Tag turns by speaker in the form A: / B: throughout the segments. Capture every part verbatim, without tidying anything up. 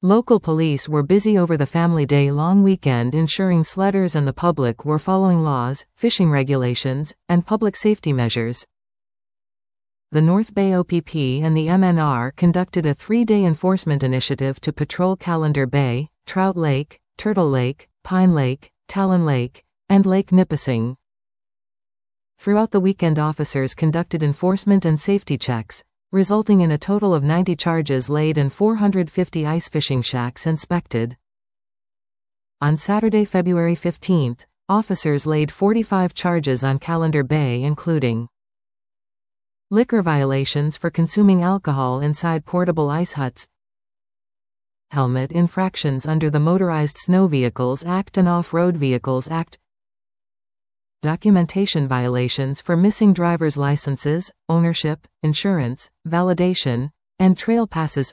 A: Local police were busy over the Family Day long weekend ensuring sledders and the public were following laws, fishing regulations, and public safety measures. The North Bay O P P and the M N R conducted a three-day enforcement initiative to patrol Callander Bay, Trout Lake, Turtle Lake, Pine Lake, Talon Lake, and Lake Nipissing. Throughout the weekend, officers conducted enforcement and safety checks, resulting in a total of ninety charges laid and four hundred fifty ice fishing shacks inspected. On Saturday, February fifteenth, officers laid forty-five charges on Callander Bay, including liquor violations for consuming alcohol inside portable ice huts, helmet infractions under the Motorized Snow Vehicles Act and Off-Road Vehicles Act, documentation violations for missing driver's licenses, ownership, insurance, validation, and trail passes,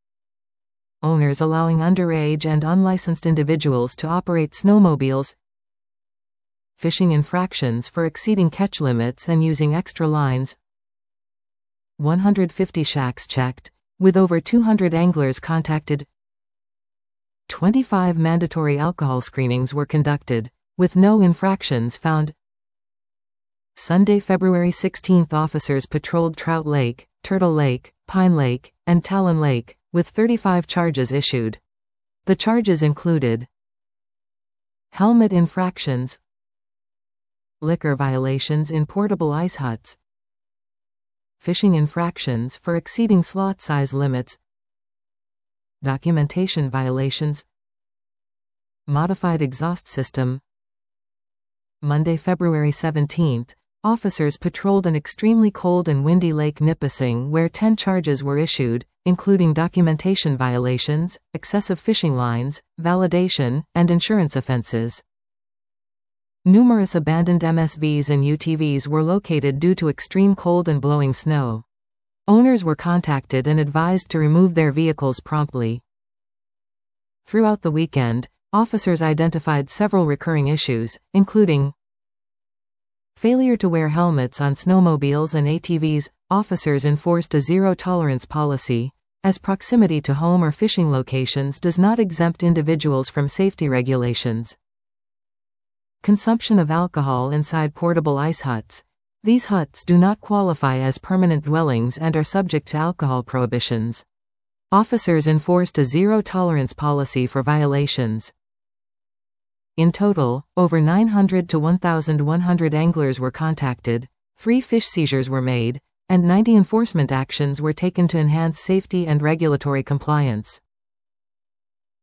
A: owners allowing underage and unlicensed individuals to operate snowmobiles, fishing infractions for exceeding catch limits and using extra lines, one hundred fifty shacks checked, with over two hundred anglers contacted, twenty-five mandatory alcohol screenings were conducted, with no infractions found. Sunday, February sixteenth, officers patrolled Trout Lake, Turtle Lake, Pine Lake, and Talon Lake, with thirty-five charges issued. The charges included helmet infractions, liquor violations in portable ice huts, fishing infractions for exceeding slot size limits, documentation violations, modified exhaust system. Monday, February seventeenth, officers patrolled an extremely cold and windy Lake Nipissing where ten charges were issued, including documentation violations, excessive fishing lines, validation, and insurance offenses. Numerous abandoned M S Vs and U T Vs were located due to extreme cold and blowing snow. Owners were contacted and advised to remove their vehicles promptly. Throughout the weekend, officers identified several recurring issues, including failure to wear helmets on snowmobiles and A T Vs. Officers enforced a zero-tolerance policy, as proximity to home or fishing locations does not exempt individuals from safety regulations. Consumption of alcohol inside portable ice huts. These huts do not qualify as permanent dwellings and are subject to alcohol prohibitions. Officers enforced a zero-tolerance policy for violations. In total, over nine hundred to one thousand one hundred anglers were contacted, three fish seizures were made, and ninety enforcement actions were taken to enhance safety and regulatory compliance.